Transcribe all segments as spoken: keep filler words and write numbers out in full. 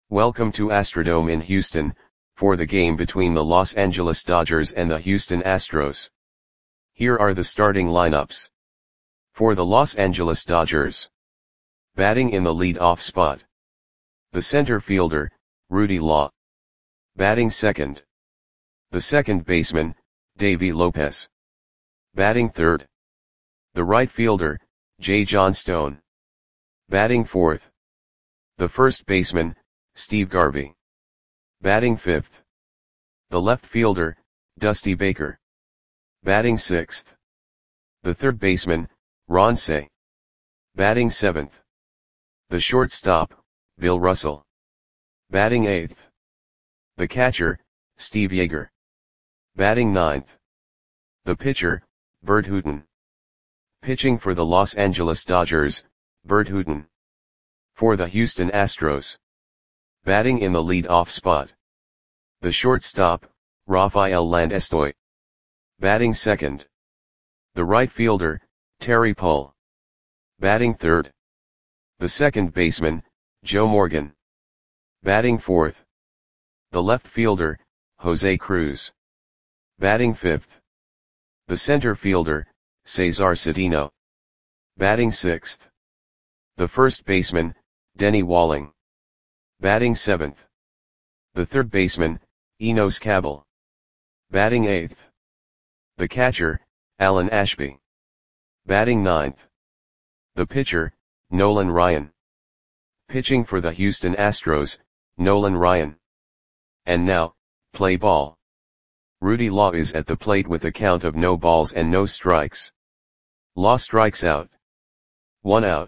Welcome to Astrodome in Houston, for the game between the Los Angeles Dodgers and the Houston Astros. Here are the starting lineups. For the Los Angeles Dodgers. Batting in the lead-off spot. The center fielder, Rudy Law. Batting second. The second baseman, Davey Lopez. Batting third. The right fielder, Jay Johnstone. Batting fourth. The first baseman, Steve Garvey. Batting fifth. The left fielder, Dusty Baker. Batting sixth. The third baseman, Ron Cey. Batting seventh. The shortstop, Bill Russell. Batting eighth. The catcher, Steve Yeager. Batting ninth. The pitcher, Bert Hooton. Pitching for the Los Angeles Dodgers, Bert Hooton. For the Houston Astros. Batting in the lead-off spot. The shortstop, Rafael Landestoy. Batting second. The right fielder, Terry Pull. Batting third. The second baseman, Joe Morgan. Batting fourth. The left fielder, Jose Cruz. Batting fifth. The center fielder, Cesar Cedeno. Batting sixth. The first baseman, Denny Walling. Batting seventh. The third baseman, Enos Cabell. Batting eighth. The catcher, Alan Ashby. Batting ninth. The pitcher, Nolan Ryan. Pitching for the Houston Astros, Nolan Ryan. And now, play ball. Rudy Law is at the plate with a count of no balls and no strikes. Law strikes out. One out.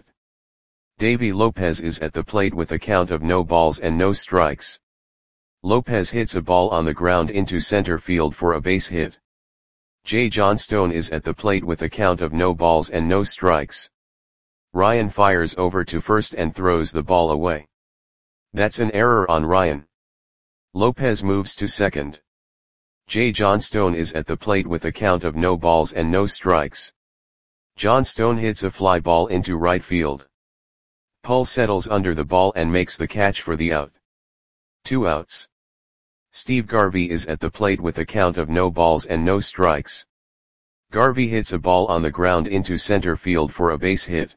Davey Lopez is at the plate with a count of no balls and no strikes. Lopez hits a ball on the ground into center field for a base hit. Jay Johnstone is at the plate with a count of no balls and no strikes. Ryan fires over to first and throws the ball away. That's an error on Ryan. Lopez moves to second. Jay Johnstone is at the plate with a count of no balls and no strikes. Johnstone hits a fly ball into right field. Pull settles under the ball and makes the catch for the out. Two outs. Steve Garvey is at the plate with a count of no balls and no strikes. Garvey hits a ball on the ground into center field for a base hit.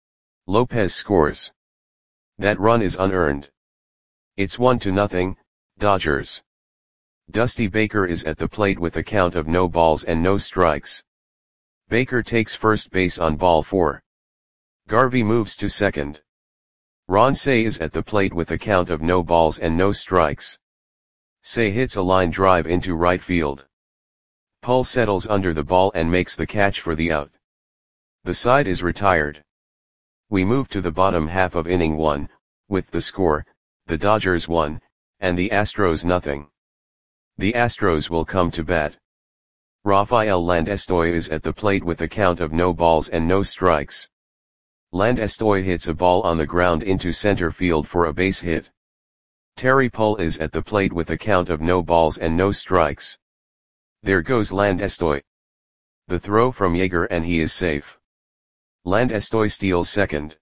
Lopez scores. That run is unearned. It's one to nothing, Dodgers. Dusty Baker is at the plate with a count of no balls and no strikes. Baker takes first base on ball four. Garvey moves to second. Ron Cey is at the plate with a count of no balls and no strikes. Cey hits a line drive into right field. Pull settles under the ball and makes the catch for the out. The side is retired. We move to the bottom half of inning one, with the score, the Dodgers one, and the Astros nothing. The Astros will come to bat. Rafael Landestoy is at the plate with a count of no balls and no strikes. Landestoy hits a ball on the ground into center field for a base hit. Terry Pull is at the plate with a count of no balls and no strikes. There goes Landestoy. The throw from Yeager and he is safe. Landestoy steals second.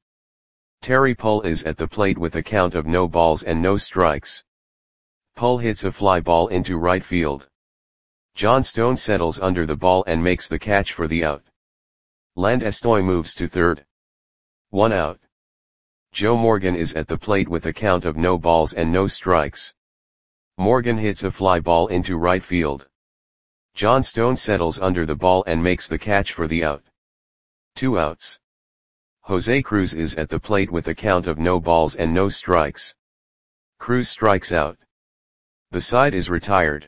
Terry Pull is at the plate with a count of no balls and no strikes. Pull hits a fly ball into right field. Johnstone settles under the ball and makes the catch for the out. Landestoy moves to third. One out. Joe Morgan is at the plate with a count of no balls and no strikes. Morgan hits a fly ball into right field. Johnstone settles under the ball and makes the catch for the out. Two outs. Jose Cruz is at the plate with a count of no balls and no strikes. Cruz strikes out. The side is retired.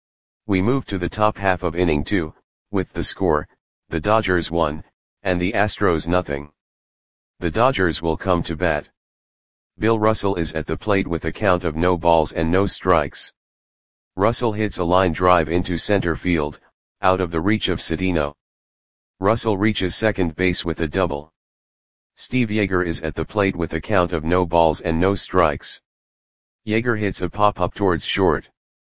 We move to the top half of inning two, with the score, the Dodgers one, and the Astros nothing. The Dodgers will come to bat. Bill Russell is at the plate with a count of no balls and no strikes. Russell hits a line drive into center field, out of the reach of Cedeno. Russell reaches second base with a double. Steve Yeager is at the plate with a count of no balls and no strikes. Yeager hits a pop-up towards short.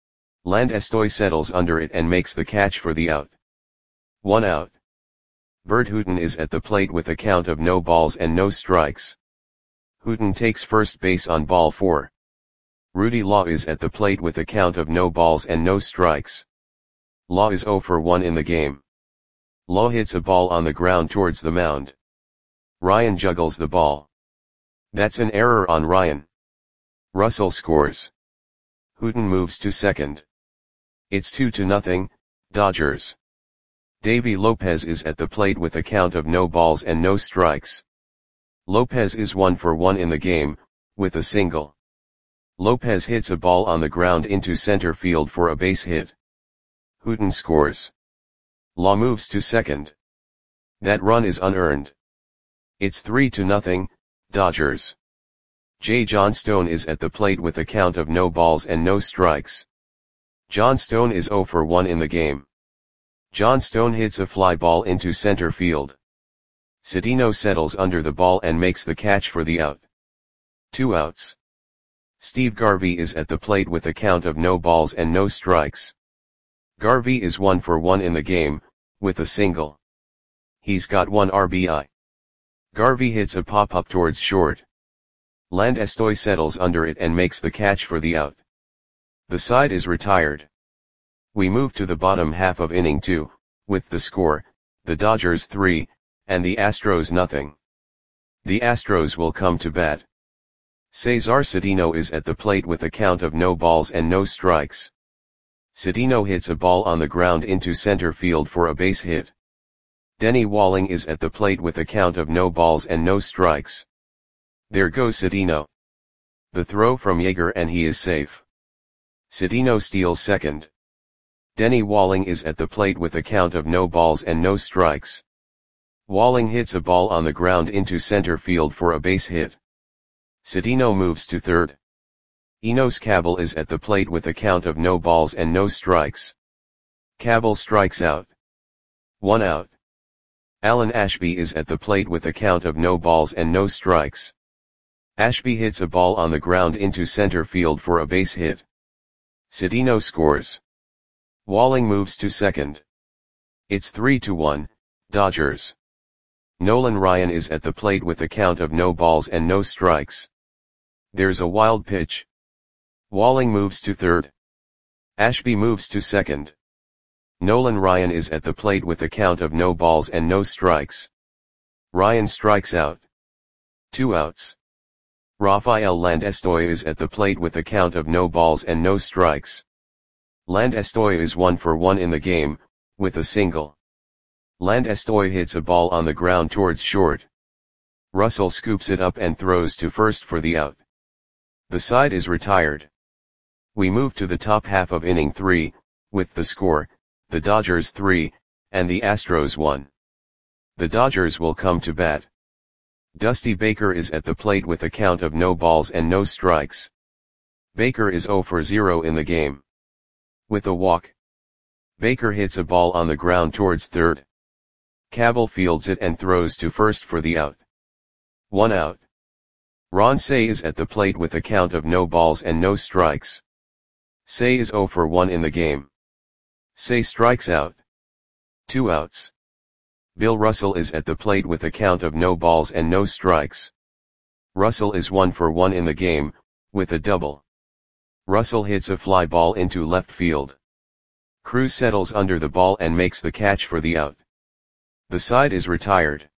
Landestoy settles under it and makes the catch for the out. One out. Bert Hooton is at the plate with a count of no balls and no strikes. Hooton takes first base on ball four. Rudy Law is at the plate with a count of no balls and no strikes. Law is zero for one in the game. Law hits a ball on the ground towards the mound. Ryan juggles the ball. That's an error on Ryan. Russell scores. Hooton moves to second. It's two to nothing, Dodgers. Davy Lopez is at the plate with a count of no balls and no strikes. Lopez is one for one in the game, with a single. Lopez hits a ball on the ground into center field for a base hit. Hooton scores. Law moves to second. That run is unearned. It's three to nothing, Dodgers. Jay Johnstone is at the plate with a count of no balls and no strikes. Johnstone is zero for one in the game. Johnstone hits a fly ball into center field. Cedeno settles under the ball and makes the catch for the out. Two outs. Steve Garvey is at the plate with a count of no balls and no strikes. Garvey is one for one in the game, with a single. He's got one R B I. Garvey hits a pop-up towards short. Landestoy settles under it and makes the catch for the out. The side is retired. We move to the bottom half of inning two, with the score, the Dodgers three, and the Astros nothing. The Astros will come to bat. Cesar Cedeno is at the plate with a count of no balls and no strikes. Cedeno hits a ball on the ground into center field for a base hit. Denny Walling is at the plate with a count of no balls and no strikes. There goes Cedeno. The throw from Yeager and he is safe. Cedeno steals second. Denny Walling is at the plate with a count of no balls and no strikes. Walling hits a ball on the ground into center field for a base hit. Cedeno moves to third. Enos Cabell is at the plate with a count of no balls and no strikes. Cabell strikes out. One out. Alan Ashby is at the plate with a count of no balls and no strikes. Ashby hits a ball on the ground into center field for a base hit. Cedeno scores. Walling moves to second. It's three to one, Dodgers. Nolan Ryan is at the plate with a count of no balls and no strikes. There's a wild pitch. Walling moves to third. Ashby moves to second. Nolan Ryan is at the plate with a count of no balls and no strikes. Ryan strikes out. Two outs. Rafael Landestoy is at the plate with a count of no balls and no strikes. Landestoy is one for one in the game, with a single. Landestoy hits a ball on the ground towards short. Russell scoops it up and throws to first for the out. The side is retired. We move to the top half of inning three, with the score, the Dodgers three, and the Astros one. The Dodgers will come to bat. Dusty Baker is at the plate with a count of no balls and no strikes. Baker is zero for zero in the game. With a walk. Baker hits a ball on the ground towards third. Cabell fields it and throws to first for the out. One out. Ron Cey is at the plate with a count of no balls and no strikes. Cey is zero for one in the game. Cey strikes out. Two outs. Bill Russell is at the plate with a count of no balls and no strikes. Russell is one for one in the game, with a double. Russell hits a fly ball into left field. Cruz settles under the ball and makes the catch for the out. The side is retired.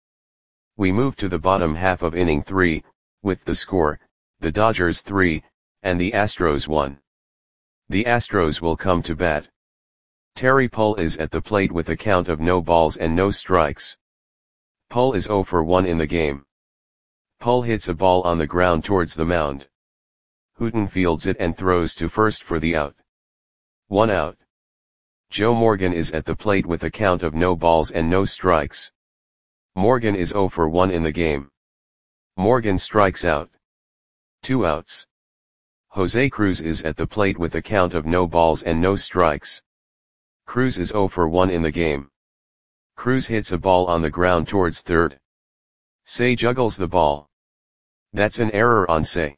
We move to the bottom half of inning three, with the score, the Dodgers three, and the Astros one. The Astros will come to bat. Terry Pull is at the plate with a count of no balls and no strikes. Pull is zero for one in the game. Pull hits a ball on the ground towards the mound. Hooton fields it and throws to first for the out. One out. Joe Morgan is at the plate with a count of no balls and no strikes. Morgan is zero for one in the game. Morgan strikes out. Two outs. Jose Cruz is at the plate with a count of no balls and no strikes. Cruz is zero for one in the game. Cruz hits a ball on the ground towards third. Cey juggles the ball. That's an error on Cey.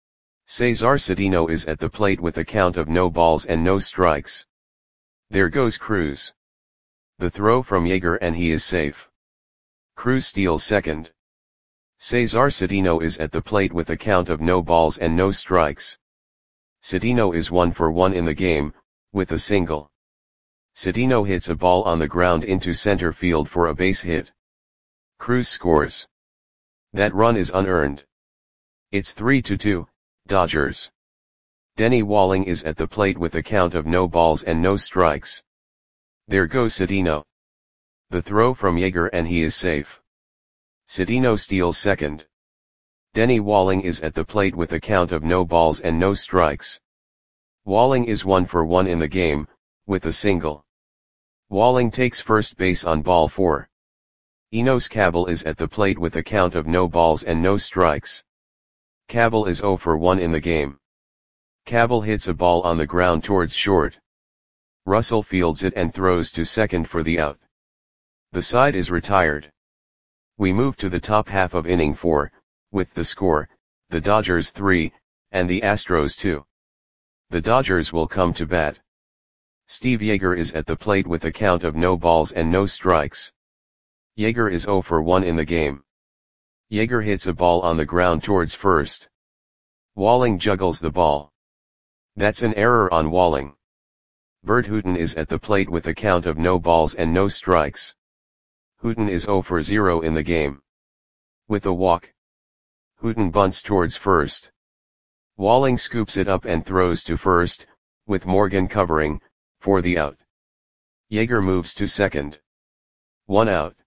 Cesar Cedeno is at the plate with a count of no balls and no strikes. There goes Cruz. The throw from Yeager and he is safe. Cruz steals second. Cesar Cedeno is at the plate with a count of no balls and no strikes. Cedeno is one for one in the game, with a single. Cedeno hits a ball on the ground into center field for a base hit. Cruz scores. That run is unearned. It's three to two, Dodgers. Denny Walling is at the plate with a count of no balls and no strikes. There goes Cedeno. The throw from Yeager and he is safe. Cedeno steals second. Denny Walling is at the plate with a count of no balls and no strikes. Walling is one for one in the game, with a single. Walling takes first base on ball four. Enos Cabell is at the plate with a count of no balls and no strikes. Cabell is zero for one in the game. Cabell hits a ball on the ground towards short. Russell fields it and throws to second for the out. The side is retired. We move to the top half of inning four, with the score, the Dodgers three, and the Astros two. The Dodgers will come to bat. Steve Yeager is at the plate with a count of no balls and no strikes. Yeager is zero for one in the game. Yeager hits a ball on the ground towards first. Walling juggles the ball. That's an error on Walling. Bert Hooton is at the plate with a count of no balls and no strikes. Hooton is zero for zero in the game. With a walk. Hooton bunts towards first. Walling scoops it up and throws to first, with Morgan covering, for the out. Yeager moves to second. One out.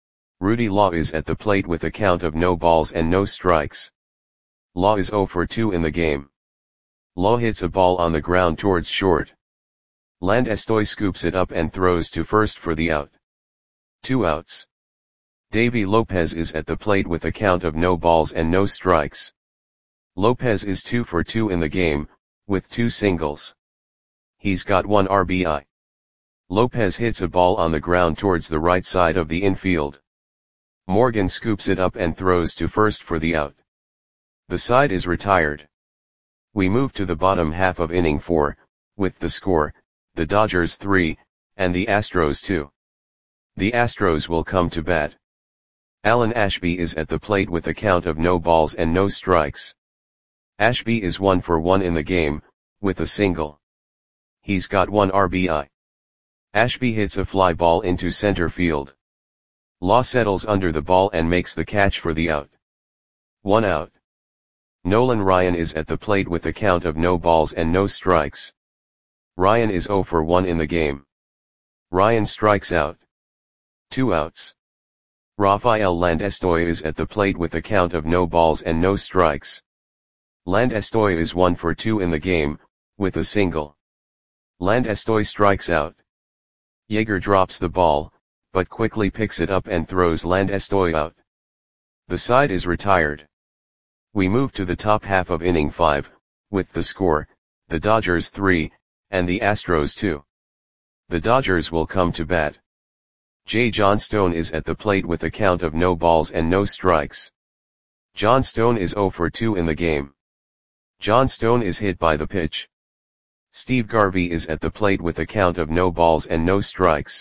Rudy Law is at the plate with a count of no balls and no strikes. Law is zero for two in the game. Law hits a ball on the ground towards short. Landestoy scoops it up and throws to first for the out. Two outs. Davy Lopez is at the plate with a count of no balls and no strikes. Lopez is two for two in the game, with two singles. He's got one R B I. Lopez hits a ball on the ground towards the right side of the infield. Morgan scoops it up and throws to first for the out. The side is retired. We move to the bottom half of inning four, with the score, the Dodgers three, and the Astros two. The Astros will come to bat. Alan Ashby is at the plate with a count of no balls and no strikes. Ashby is one for one in the game, with a single. He's got one R B I. Ashby hits a fly ball into center field. Law settles under the ball and makes the catch for the out. One out. Nolan Ryan is at the plate with a count of no balls and no strikes. Ryan is zero for one in the game. Ryan strikes out. Two outs. Rafael Landestoy is at the plate with a count of no balls and no strikes. Landestoy is one for two in the game, with a single. Landestoy strikes out. Yeager drops the ball, but quickly picks it up and throws Landestoy out. The side is retired. We move to the top half of inning five, with the score, the Dodgers three, and the Astros two. The Dodgers will come to bat. Jay Johnstone is at the plate with a count of no balls and no strikes. Johnstone is zero for two in the game. Johnstone is hit by the pitch. Steve Garvey is at the plate with a count of no balls and no strikes.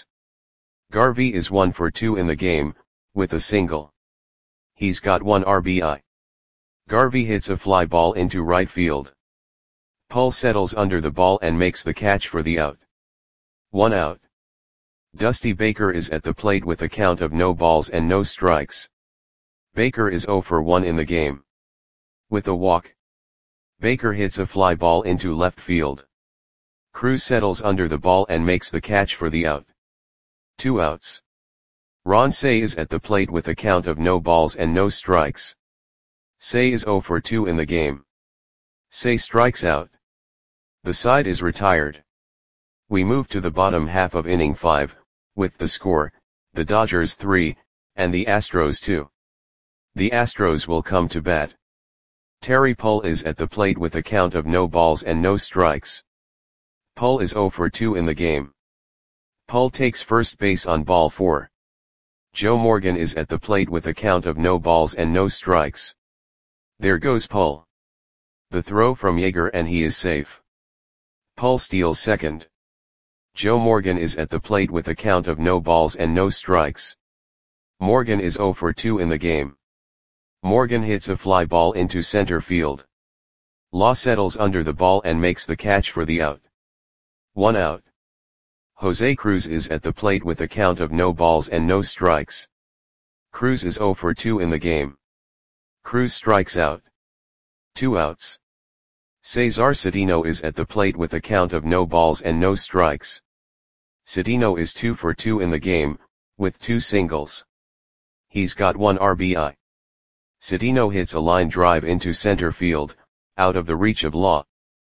Garvey is one for two in the game, with a single. He's got one R B I. Garvey hits a fly ball into right field. Pull settles under the ball and makes the catch for the out. One out. Dusty Baker is at the plate with a count of no balls and no strikes. Baker is zero for one in the game. With a walk. Baker hits a fly ball into left field. Cruz settles under the ball and makes the catch for the out. Two outs. Ron Cey is at the plate with a count of no balls and no strikes. Cey is zero for two in the game. Cey strikes out. The side is retired. We move to the bottom half of inning five, with the score, the Dodgers three, and the Astros two. The Astros will come to bat. Terry Pull is at the plate with a count of no balls and no strikes. Pull is zero for two in the game. Pull takes first base on ball four. Joe Morgan is at the plate with a count of no balls and no strikes. There goes Pull. The throw from Yeager and he is safe. Pull steals second. Joe Morgan is at the plate with a count of no balls and no strikes. Morgan is zero for two in the game. Morgan hits a fly ball into center field. Law settles under the ball and makes the catch for the out. One out. Jose Cruz is at the plate with a count of no balls and no strikes. Cruz is zero for two in the game. Cruz strikes out. Two outs. Cesar Cedeno is at the plate with a count of no balls and no strikes. Cedeno is two for two in the game, with two singles. He's got one R B I. Cedeno hits a line drive into center field, out of the reach of Law.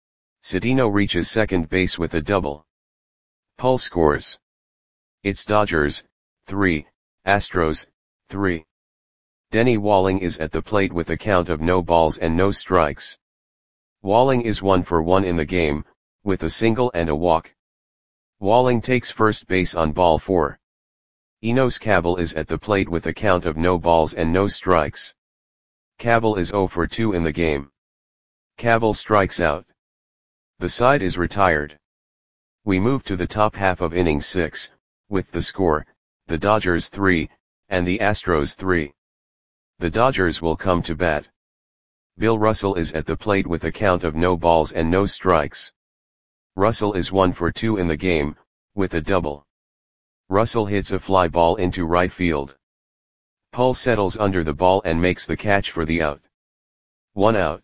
Cedeno reaches second base with a double. Pull scores. It's Dodgers, three, Astros, three. Denny Walling is at the plate with a count of no balls and no strikes. Walling is one for one in the game, with a single and a walk. Walling takes first base on ball four. Enos Cabell is at the plate with a count of no balls and no strikes. Cabell is zero for two in the game. Cabell strikes out. The side is retired. We move to the top half of inning six, with the score, the Dodgers three, and the Astros three. The Dodgers will come to bat. Bill Russell is at the plate with a count of no balls and no strikes. Russell is one for two in the game, with a double. Russell hits a fly ball into right field. Pull settles under the ball and makes the catch for the out. One out.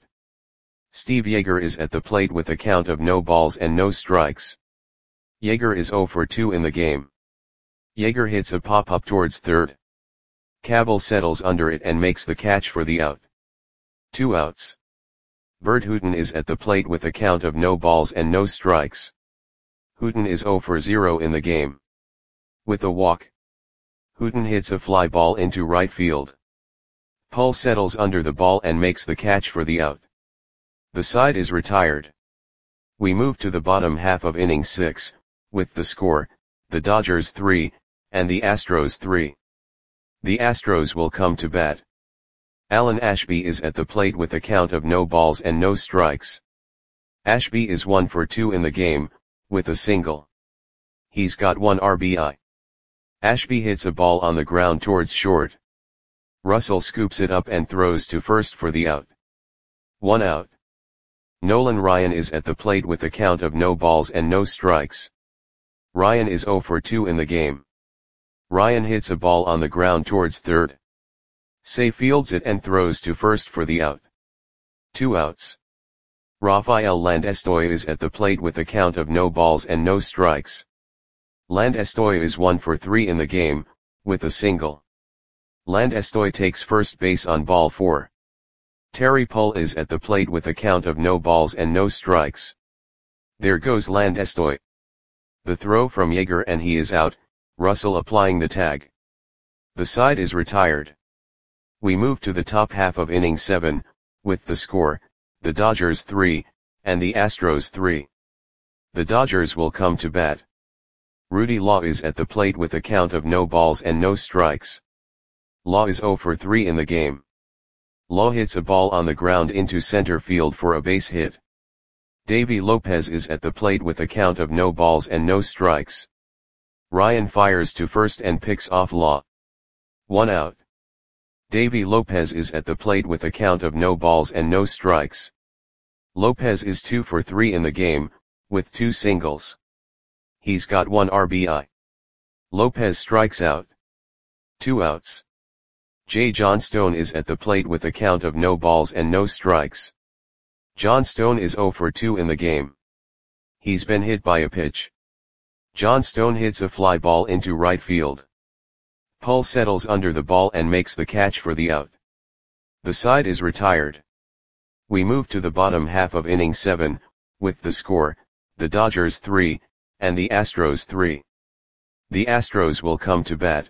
Steve Yeager is at the plate with a count of no balls and no strikes. Yeager is zero for two in the game. Yeager hits a pop-up towards third. Cabell settles under it and makes the catch for the out. Two outs. Bert Hooton is at the plate with a count of no balls and no strikes. Hooton is zero for zero in the game. With a walk. Hooton hits a fly ball into right field. Pull settles under the ball and makes the catch for the out. The side is retired. We move to the bottom half of inning six, with the score, the Dodgers three, and the Astros three. The Astros will come to bat. Alan Ashby is at the plate with a count of no balls and no strikes. Ashby is one for two in the game, with a single. He's got one R B I. Ashby hits a ball on the ground towards short. Russell scoops it up and throws to first for the out. One out. Nolan Ryan is at the plate with a count of no balls and no strikes. Ryan is zero for two in the game. Ryan hits a ball on the ground towards third. Say fields it and throws to first for the out. Two outs. Rafael Landestoy is at the plate with a count of no balls and no strikes. Landestoy is one for three in the game, with a single. Landestoy takes first base on ball four. Terry Pull is at the plate with a count of no balls and no strikes. There goes Landestoy. The throw from Yeager and he is out, Russell applying the tag. The side is retired. We move to the top half of inning seven, with the score, the Dodgers three, and the Astros three. The Dodgers will come to bat. Rudy Law is at the plate with a count of no balls and no strikes. Law is zero for three in the game. Law hits a ball on the ground into center field for a base hit. Davy Lopez is at the plate with a count of no balls and no strikes. Ryan fires to first and picks off Law. One out. Davy Lopez is at the plate with a count of no balls and no strikes. Lopez is two for three in the game, with two singles. He's got one R B I. Lopez strikes out. Two outs. J. Johnstone is at the plate with a count of no balls and no strikes. Johnstone is zero for two in the game. He's been hit by a pitch. Johnstone hits a fly ball into right field. Pull settles under the ball and makes the catch for the out. The side is retired. We move to the bottom half of inning seven, with the score, the Dodgers three, and the Astros three. The Astros will come to bat.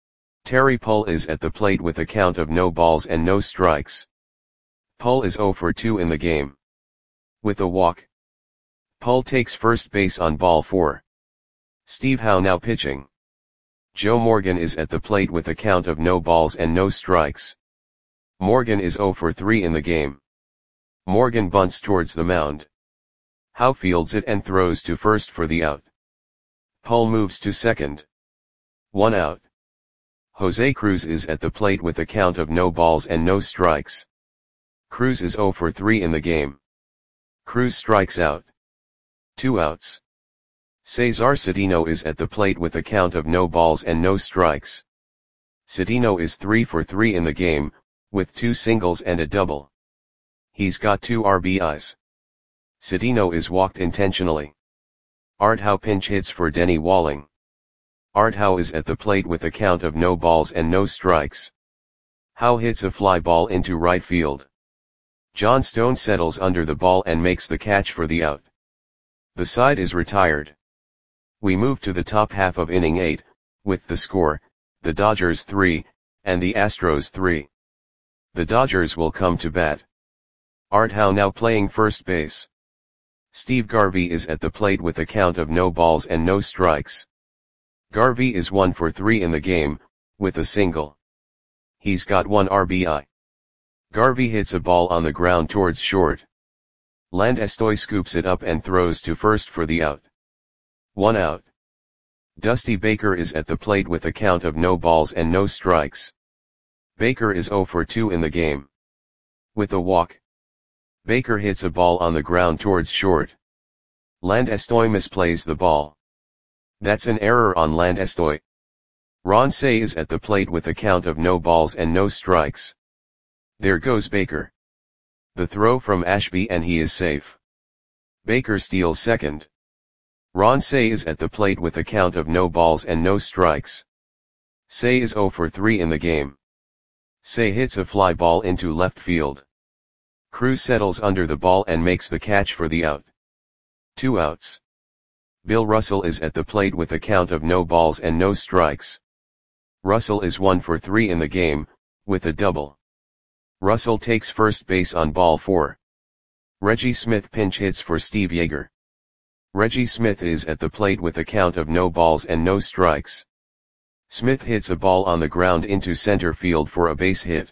Terry Pull is at the plate with a count of no balls and no strikes. Pull is zero for two in the game. With a walk. Pull takes first base on ball four. Steve Howe now pitching. Joe Morgan is at the plate with a count of no balls and no strikes. Morgan is zero for three in the game. Morgan bunts towards the mound. Howe fields it and throws to first for the out. Pull moves to second. One out. Jose Cruz is at the plate with a count of no balls and no strikes. Cruz is zero for three in the game. Cruz strikes out. Two outs. Cesar Cedeno is at the plate with a count of no balls and no strikes. Cedeno is three for three in the game, with two singles and a double. He's got two R B Is. Cedeno is walked intentionally. Art Howe pinch hits for Denny Walling. Art Howe is at the plate with a count of no balls and no strikes. Howe hits a fly ball into right field. John Stone settles under the ball and makes the catch for the out. The side is retired. We move to the top half of inning eight, with the score, the Dodgers three, and the Astros three. The Dodgers will come to bat. Art Howe now playing first base. Steve Garvey is at the plate with a count of no balls and no strikes. Garvey is one for three in the game, with a single. He's got one R B I. Garvey hits a ball on the ground towards short. Landestoy scoops it up and throws to first for the out. One out. Dusty Baker is at the plate with a count of no balls and no strikes. Baker is zero for two in the game. With a walk. Baker hits a ball on the ground towards short. Landestoy misplays the ball. That's an error on Landestoy. Ron Cey is at the plate with a count of no balls and no strikes. There goes Baker. The throw from Ashby and he is safe. Baker steals second. Ron Cey is at the plate with a count of no balls and no strikes. Cey is zero for three in the game. Cey hits a fly ball into left field. Cruz settles under the ball and makes the catch for the out. Two outs. Bill Russell is at the plate with a count of no balls and no strikes. Russell is one for three in the game, with a double. Russell takes first base on ball four. Reggie Smith pinch hits for Steve Yeager. Reggie Smith is at the plate with a count of no balls and no strikes. Smith hits a ball on the ground into center field for a base hit.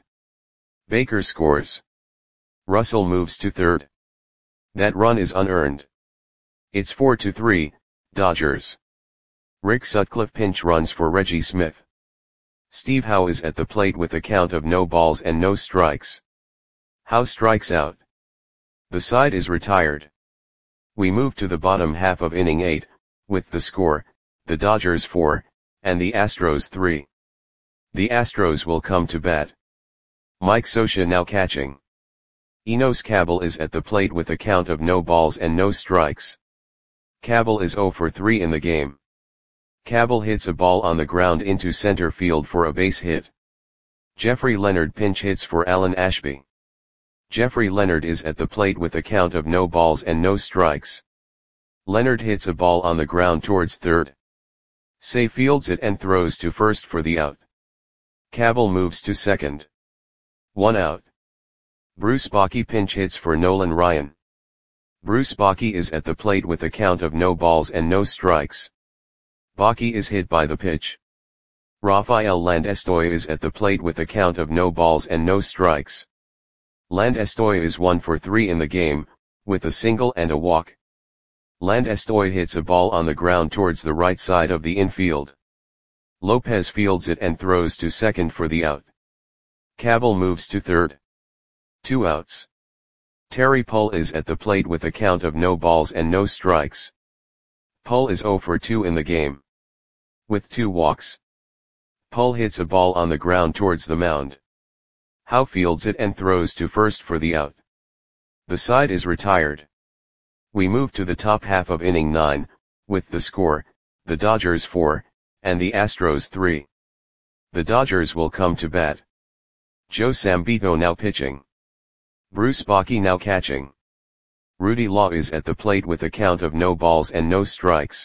Baker scores. Russell moves to third. That run is unearned. It's four to three, Dodgers. Rick Sutcliffe pinch runs for Reggie Smith. Steve Howe is at the plate with a count of no balls and no strikes. Howe strikes out. The side is retired. We move to the bottom half of inning eight, with the score, the Dodgers four, and the Astros three. The Astros will come to bat. Mike Scioscia now catching. Enos Cabell is at the plate with a count of no balls and no strikes. Cabell is zero for three in the game. Cabell hits a ball on the ground into center field for a base hit. Jeffrey Leonard pinch hits for Alan Ashby. Jeffrey Leonard is at the plate with a count of no balls and no strikes. Leonard hits a ball on the ground towards third. Cey fields it and throws to first for the out. Cabell moves to second. One out. Bruce Bochy pinch hits for Nolan Ryan. Bruce Bochy is at the plate with a count of no balls and no strikes. Bochy is hit by the pitch. Rafael Landestoy is at the plate with a count of no balls and no strikes. Landestoy is one for three in the game, with a single and a walk. Landestoy hits a ball on the ground towards the right side of the infield. Lopez fields it and throws to second for the out. Cabell moves to third. Two outs. Terry Pull is at the plate with a count of no balls and no strikes. Pull is zero for two in the game. With two walks. Pull hits a ball on the ground towards the mound. Howe fields it and throws to first for the out. The side is retired. We move to the top half of inning nine, with the score, the Dodgers four, and the Astros three. The Dodgers will come to bat. Joe Sambito now pitching. Bruce Bochy now catching. Rudy Law is at the plate with a count of no balls and no strikes.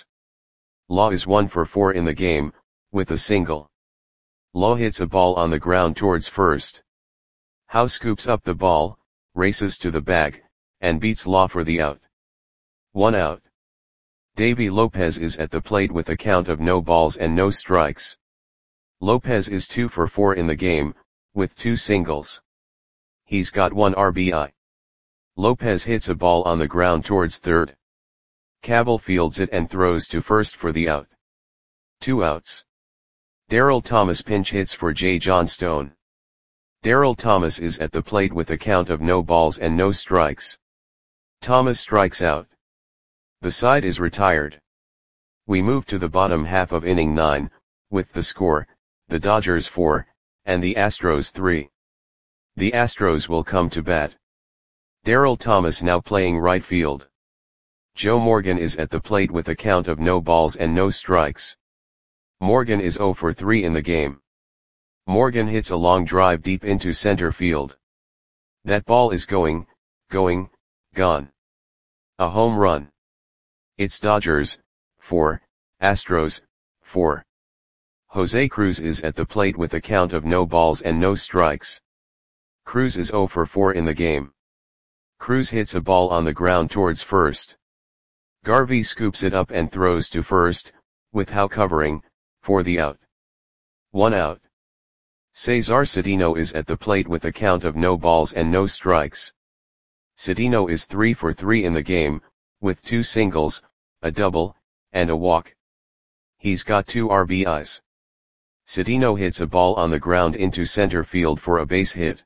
Law is one for four in the game, with a single. Law hits a ball on the ground towards first. Howe scoops up the ball, races to the bag, and beats Law for the out. One out. Davy Lopez is at the plate with a count of no balls and no strikes. Lopez is two for four in the game, with two singles. He's got one R B I. Lopez hits a ball on the ground towards third. Cabell fields it and throws to first for the out. Two outs. Darryl Thomas pinch hits for J. John Stone. Darryl Thomas is at the plate with a count of no balls and no strikes. Thomas strikes out. The side is retired. We move to the bottom half of inning nine, with the score, the Dodgers four, and the Astros three. The Astros will come to bat. Darryl Thomas now playing right field. Joe Morgan is at the plate with a count of no balls and no strikes. Morgan is oh for three in the game. Morgan hits a long drive deep into center field. That ball is going, going, gone. A home run. It's Dodgers, four, Astros, four. Jose Cruz is at the plate with a count of no balls and no strikes. Cruz is oh for four in the game. Cruz hits a ball on the ground towards first. Garvey scoops it up and throws to first, with Howe covering, for the out. One out. Cesar Cedeno is at the plate with a count of no balls and no strikes. Cedeno is three for three in the game, with two singles, a double, and a walk. He's got two R B Is. Cedeno hits a ball on the ground into center field for a base hit.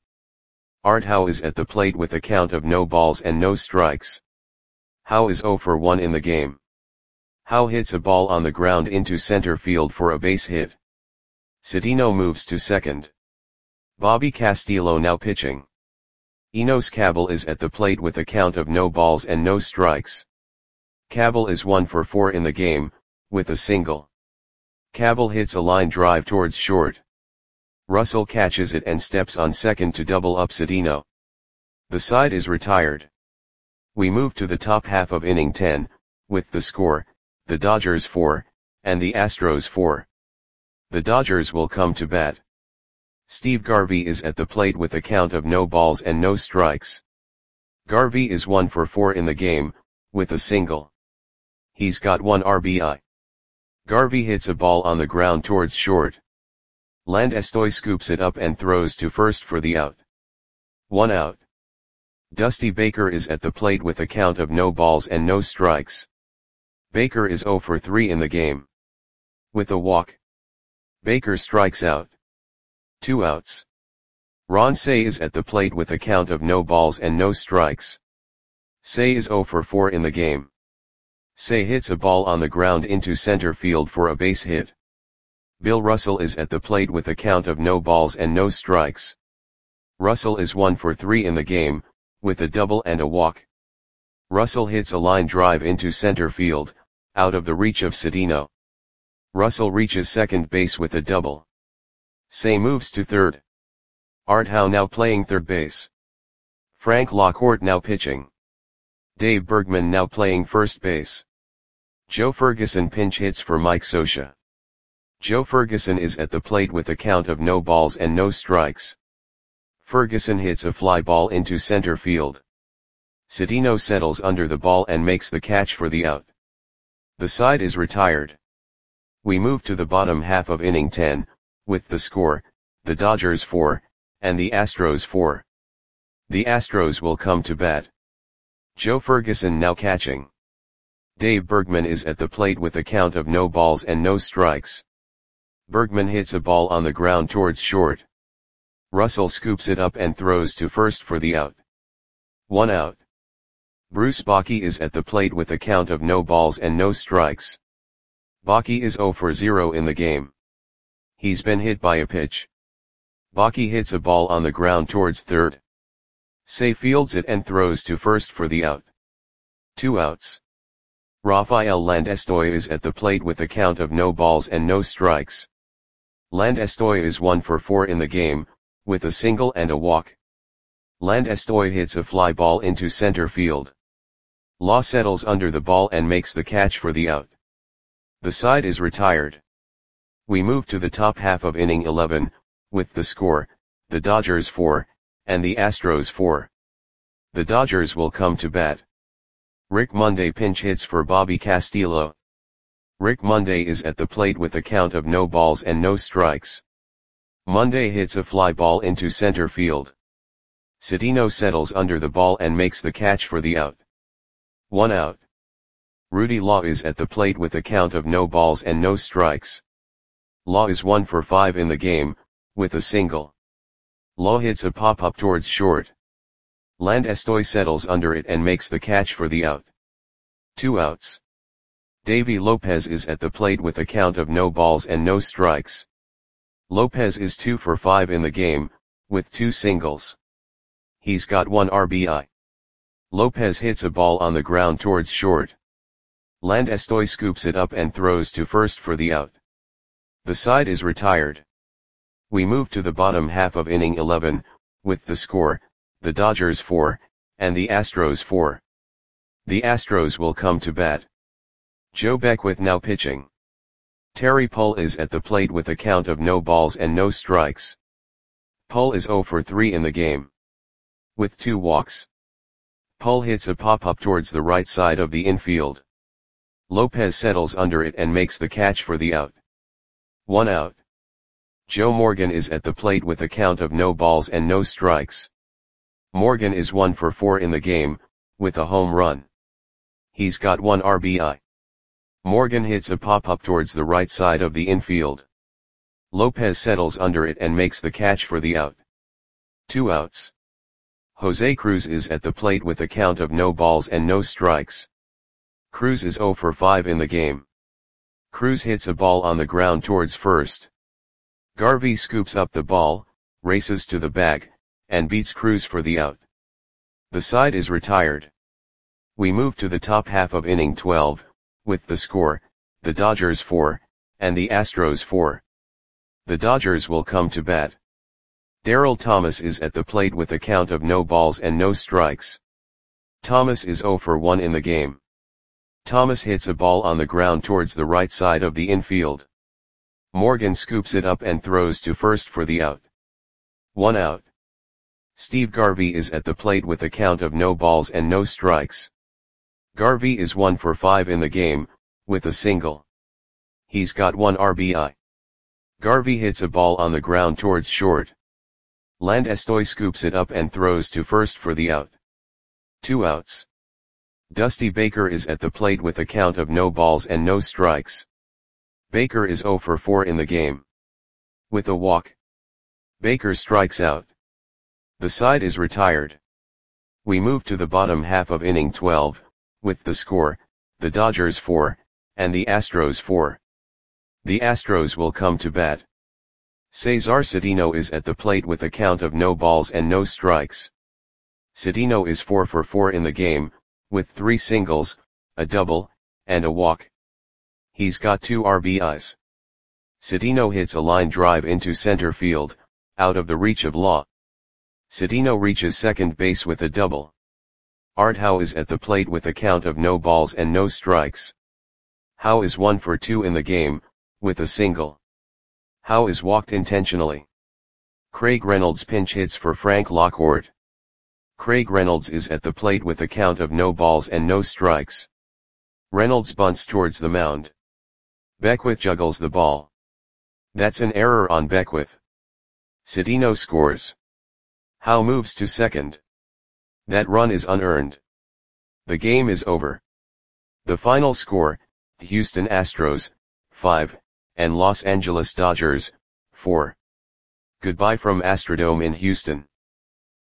Art Howe is at the plate with a count of no balls and no strikes. Howe is oh for one in the game. Howe hits a ball on the ground into center field for a base hit. Cedeno moves to second. Bobby Castillo now pitching. Enos Cabell is at the plate with a count of no balls and no strikes. Cabell is one for four in the game, with a single. Cabell hits a line drive towards short. Russell catches it and steps on second to double up Cedeno. The side is retired. We move to the top half of inning ten, with the score, the Dodgers four, and the Astros four. The Dodgers will come to bat. Steve Garvey is at the plate with a count of no balls and no strikes. Garvey is one for four in the game, with a single. He's got one R B I. Garvey hits a ball on the ground towards short. Landestoy scoops it up and throws to first for the out. One out. Dusty Baker is at the plate with a count of no balls and no strikes. Baker is oh for three in the game. With a walk. Baker strikes out. Two outs. Ron Cey is at the plate with a count of no balls and no strikes. Cey is oh for four in the game. Cey hits a ball on the ground into center field for a base hit. Bill Russell is at the plate with a count of no balls and no strikes. Russell is one for three in the game, with a double and a walk. Russell hits a line drive into center field, out of the reach of Cedeno. Russell reaches second base with a double. Cey moves to third. Art Howe now playing third base. Frank Lockhart now pitching. Dave Bergman now playing first base. Joe Ferguson pinch hits for Mike Scioscia. Joe Ferguson is at the plate with a count of no balls and no strikes. Ferguson hits a fly ball into center field. Cedeno settles under the ball and makes the catch for the out. The side is retired. We move to the bottom half of inning ten, with the score, the Dodgers four, and the Astros four. The Astros will come to bat. Joe Ferguson now catching. Dave Bergman is at the plate with a count of no balls and no strikes. Bergman hits a ball on the ground towards short. Russell scoops it up and throws to first for the out. One out. Bruce Bochy is at the plate with a count of no balls and no strikes. Bochy is oh for zero in the game. He's been hit by a pitch. Bochy hits a ball on the ground towards third. Cey fields it and throws to first for the out. Two outs. Rafael Landestoy is at the plate with a count of no balls and no strikes. Landestoy is one for four in the game, with a single and a walk. Landestoy hits a fly ball into center field. Law settles under the ball and makes the catch for the out. The side is retired. We move to the top half of inning eleven, with the score, the Dodgers four, and the Astros four. The Dodgers will come to bat. Rick Monday pinch hits for Bobby Castillo. Rick Monday is at the plate with a count of no balls and no strikes. Monday hits a fly ball into center field. Cedeno settles under the ball and makes the catch for the out. One out. Rudy Law is at the plate with a count of no balls and no strikes. Law is one for five in the game, with a single. Law hits a pop-up towards short. Landestoy settles under it and makes the catch for the out. Two outs. Davy Lopez is at the plate with a count of no balls and no strikes. Lopez is two for five in the game, with two singles. He's got one R B I. Lopez hits a ball on the ground towards short. Landestoy scoops it up and throws to first for the out. The side is retired. We move to the bottom half of inning eleven, with the score, the Dodgers four, and the Astros four. The Astros will come to bat. Joe Beckwith now pitching. Terry Pull is at the plate with a count of no balls and no strikes. Pull is zero for three in the game, with two walks. Pull hits a pop-up towards the right side of the infield. Lopez settles under it and makes the catch for the out. One out. Joe Morgan is at the plate with a count of no balls and no strikes. Morgan is one for four in the game, with a home run. He's got one R B I. Morgan hits a pop-up towards the right side of the infield. Lopez settles under it and makes the catch for the out. Two outs. Jose Cruz is at the plate with a count of no balls and no strikes. Cruz is zero for five in the game. Cruz hits a ball on the ground towards first. Garvey scoops up the ball, races to the bag, and beats Cruz for the out. The side is retired. We move to the top half of inning twelve, with the score, the Dodgers four, and the Astros four. The Dodgers will come to bat. Darryl Thomas is at the plate with a count of no balls and no strikes. Thomas is zero for one in the game. Thomas hits a ball on the ground towards the right side of the infield. Morgan scoops it up and throws to first for the out. One out. Steve Garvey is at the plate with a count of no balls and no strikes. Garvey is one for five in the game, with a single. He's got one R B I. Garvey hits a ball on the ground towards short. Landestoy scoops it up and throws to first for the out. Two outs. Dusty Baker is at the plate with a count of no balls and no strikes. Baker is zero for four in the game, with a walk. Baker strikes out. The side is retired. We move to the bottom half of inning twelve, with the score, the Dodgers four, and the Astros four. The Astros will come to bat. Cesar Cedeno is at the plate with a count of no balls and no strikes. Cedeno is four for four in the game, with three singles, a double, and a walk. He's got two R B Is. Cedeno hits a line drive into center field, out of the reach of Law. Cedeno reaches second base with a double. Art Howe is at the plate with a count of no balls and no strikes. Howe is one for two in the game, with a single. Howe is walked intentionally. Craig Reynolds pinch hits for Frank Lockwood. Craig Reynolds is at the plate with a count of no balls and no strikes. Reynolds bunts towards the mound. Beckwith juggles the ball. That's an error on Beckwith. Cedeno scores. Howe moves to second. That run is unearned. The game is over. The final score, Houston Astros, five, and Los Angeles Dodgers, four. Goodbye from Astrodome in Houston.